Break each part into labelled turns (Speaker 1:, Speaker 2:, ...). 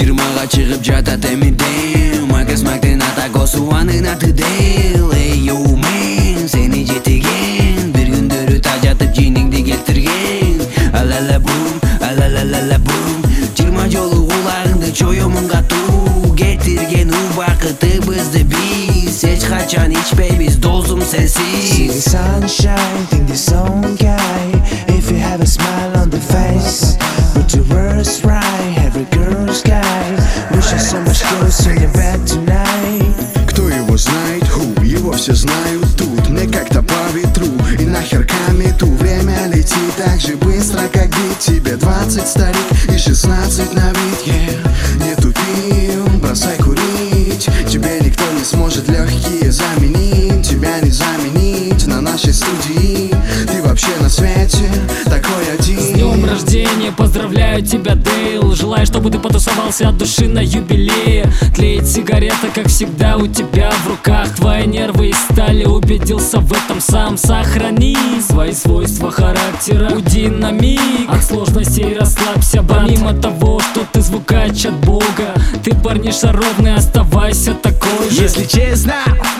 Speaker 1: 20'га чыгып жатат эмиден Макас Мактын атако суанын аты Дейл. Эй, йоу мен, сени жетиген бир күндөрү тажатып жиниңди келтирген. Алала бум, алалалала бум 20 жолу кулагыңды чоёмун катуу кетирген убакытыбызды биз эч качан ичпейбиз досум сенсиз.
Speaker 2: Sunshine, think the song guy. If you have a smile on the face, put your words right. Every girl's guy wishing so much girls in your bed tonight.
Speaker 3: Кто его знает, его все знают тут. Мне как-то по ветру и нахер камету. Время летит так же быстро, как бит. Тебе 20, старик, и 16 на вид, yeah. Не тупи, бросай курить. Тебе никто не сможет легкие заменить. Тебя не заменить на нашей студии. Ты вообще на свете такой один.
Speaker 4: С днем рождения поздравляю тебя, Дейл. Желаю, чтобы ты потусовался от души на юбилее. Тлеет сигарета, как всегда, у тебя в руках. Твои нервы из стали, убедился в этом сам. Сохрани свои свойства характера, уйди на миг от сложностей, расслабься, брат. Помимо того, что ты звукач от Бога, ты парниша ровный, оставайся такой же.
Speaker 3: Если честно,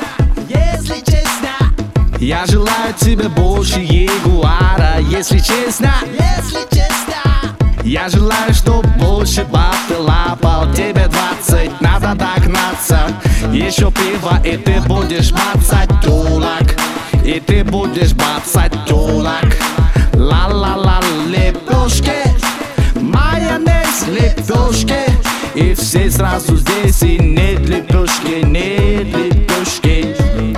Speaker 3: я желаю тебе больше ягуара. Если честно, я желаю, чтоб больше баб ты лапал. Тебе 20, надо догнаться. Еще пиво, и ты будешь бацать тулак. И ты будешь бацать тулак. Ла-ла-ла, лепешки, майонез, лепешки. И все сразу здесь, и нет лепешки, нет лепешки.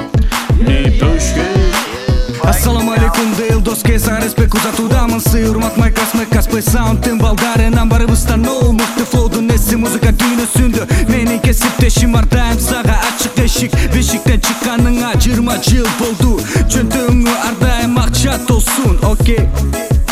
Speaker 5: Ассаламу алейкум, Дейл, доске, сан респект узатудамын. Сый, урмат, майкас, мэкас, плей саундтын балдарынан барыбыз тануу. Мыкты флоудун эси музыка дүйнөсүндө. Менин кесиптешим ардайым сага ачык эшик. Бешиктен чыкканыңа 20 жыл болду. Чөнтөгүңө ардайым акча толсун, окей.